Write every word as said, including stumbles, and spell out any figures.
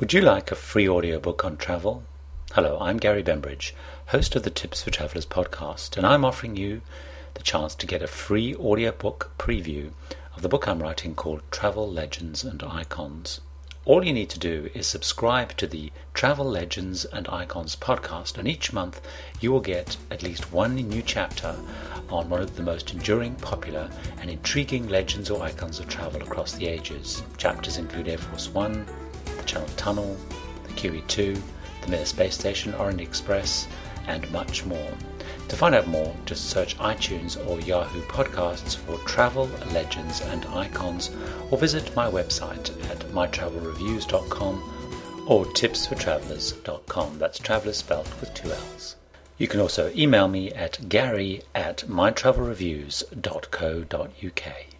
Would you like a free audiobook on travel? Hello, I'm Gary Bembridge, host of the Tips for Travellers podcast, and I'm offering you the chance to get a free audiobook preview of the book I'm writing called Travel Legends and Icons. All you need to do is subscribe to the Travel Legends and Icons podcast, and each month you will get at least one new chapter on one of the most enduring, popular and intriguing legends or icons of travel across the ages. Chapters include Air Force One, the Channel Tunnel, the Q E two, the Mir Space Station, Orient Express, and much more. To find out more, just search iTunes or Yahoo Podcasts for Travel Legends and Icons, or visit my website at my travel reviews dot com or tips for travellers dot com. That's travellers spelled with two L's. You can also email me at gary at my travel reviews dot co dot uk.